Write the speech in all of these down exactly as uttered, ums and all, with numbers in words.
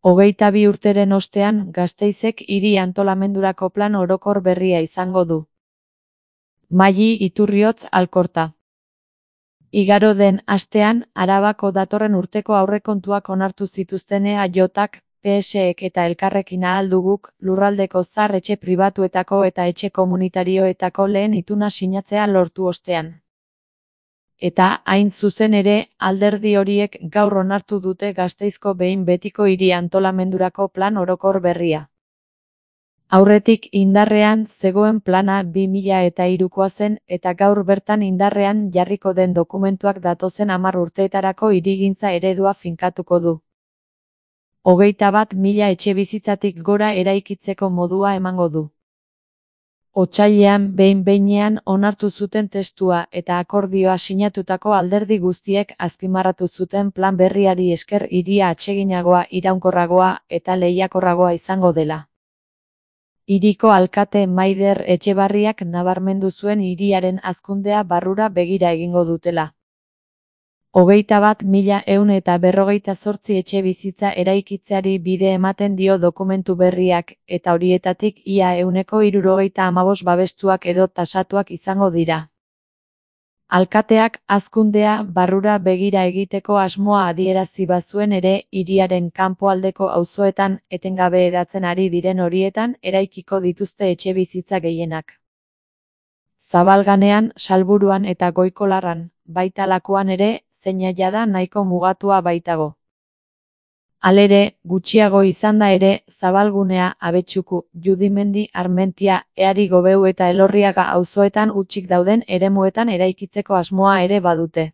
Hogeita bi urteren ostean, Gasteizek hiri antolamendurako plan orokor berria izango du. Maili Iturriotz Alkorta. Igaro den astean, Arabako datorren urteko aurrekontuak onartu zituzten E A Jk, P S ek eta Elkarrekin Ahal Duguk, lurraldeko zahar etxe pribatuetako eta etxe komunitarioetako lehen ituna sinatzea lortu ostean. Eta, hain zuzen ere, alderdi horiek gaur onartu dute Gasteizko behin betiko hiri antolamendurako plan orokor berria. Aurretik indarrean zegoen plana bi mila eta hirukoa zen eta gaur bertan indarrean jarriko den dokumentuak datozen hamar urteetarako hirigintza eredua finkatuko du. Hogeita bat mila etxebizitzatik gora eraikitzeko modua emango du. Otsailean behin-behinean onartu zuten testua eta akordioa sinatutako alderdi guztiek azpimarratu zuten plan berriari esker hiria atseginagoa, iraunkorragoa eta lehiakorragoa izango dela. Hiriko alkate Maider Etxebarriak nabarmendu zuen hiriaren hazkundea barrura begira egingo dutela. Hogeita bat mila ehun eta berrogeita zortzi etxebizitza eraikitzeari bide ematen dio dokumentu berriak, eta horietatik ia ehuneko hirurogeita hamabost babestuak edo tasatuak izango dira. Alkateak hazkundea barrura begira egiteko asmoa adierazi bazuen ere, hiriaren kanpoaldeko auzoetan etengabe hedatzen ari diren horietan eraikiko dituzte etxebizitza gehienak. Zabalganean, Salburuan eta Goikolarran, baita Lakuan ere, zeina jada nahiko mugatua baitago. Halere, gutxiago izanda ere, Zabalgunea, Abetxuku, Judimendi, Armentia, Eari Gobeu eta Elorriaga auzoetan hutsik dauden eremuetan eraikitzeko asmoa ere badute.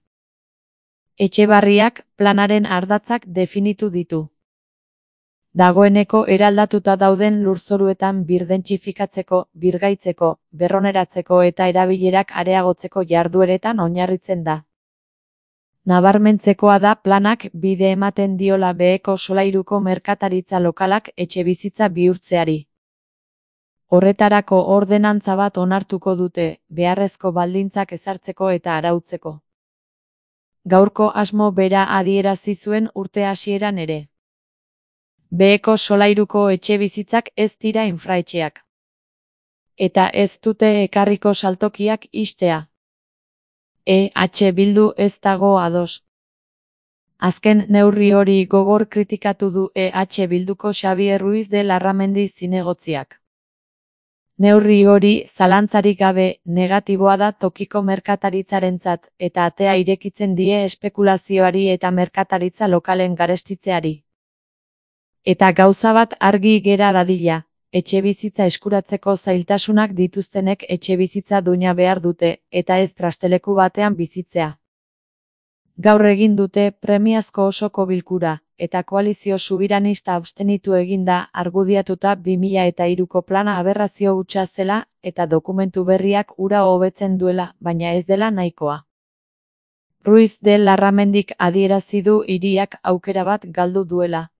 Etxebarriak planaren ardatzak definitu ditu. Dagoeneko eraldatuta dauden lurzoruetan birdentsifikatzeko, birgaitzeko, berroneratzeko eta erabilerak areagotzeko jardueretan oinarritzen da. Nabarmentzekoa da planak bide ematen diola beheko solairuko merkataritza lokalak etxebizitza bihurtzeari. Horretarako ordenantza bat onartuko dute, beharrezko baldintzak ezartzeko eta arautzeko. Gaurko asmo bera adierazi zuen urte hasieran ere. Beheko solairuko etxebizitzak ez dira infraetxeak. Eta ez dute ekarriko saltokiak ixtea. E H Bildu ez dago ados. Azken neurri hori gogor kritikatu du E H Bilduko Xabier Ruiz de Larramendi zinegotziak. Neurri hori, zalantzarik gabe, negatiboa da tokiko merkataritzarentzat eta atea irekitzen die espekulazioari eta merkataritza lokalen garestitzeari. Eta gauza bat argi gera dadila. Etxebizitza eskuratzeko zailtasunak dituztenek etxebizitza duina behar dute, eta ez trasteleku batean bizitzea. Gaur egin dute premiazko osoko bilkura, eta koalizio subiranista abstenitu eginda argudiatuta bi mila eta hiruko plana aberrazio hutsa zela, eta dokumentu berriak hura hobetzen duela, baina ez dela nahikoa. Ruiz de Larramendik adierazi du hiriak aukera bat galdu duela.